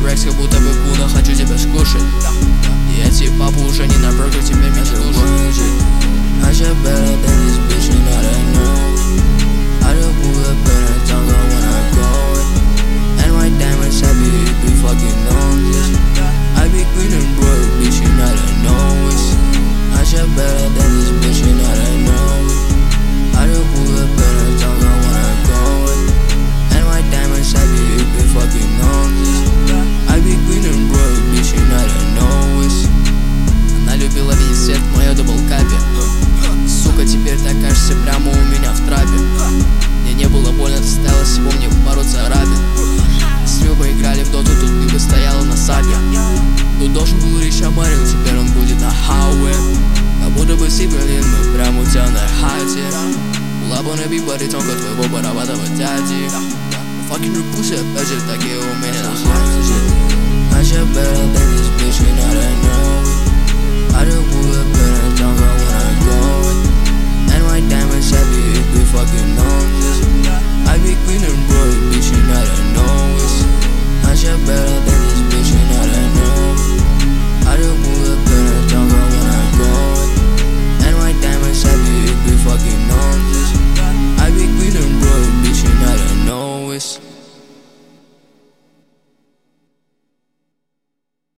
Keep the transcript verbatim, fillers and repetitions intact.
рекс, как будто бы куна, хочу тебя скушать. И эти папы уже не на броке, теперь меня слушают. I just better than this bitch, you know that know. I just pull up in her tongue when I go it. And my diamonds happy, you be fucking on this. I be green and broke, bitch, you know that know it. I just better than this bitch, you know that know. I just pull up in her tongue when I go it. And my diamonds happy, you be fucking on this. I be green and broke, bitch, you know that know it. Она любила видеть свет в моей даблкапе. Сука, теперь так кажется прямо у меня в трапе. Мне не было больно, ты стояла всего мне бороться рабе. Если бы мы играли в доту, тут ты бы стояла на сапе. Тут должен был Рич Амарио, теперь он будет на хауэ. Как будто бы Сиберлин, мы прямо у тебя на хате. Была бы на биг-баритонка твоего барабатого дяди. Fucking репусы, опять же, такие у меня на хате. I just better than this bitch, you know that know. I just pull up in her tongue when I go it. And my diamonds happy, you be fucking on this. I be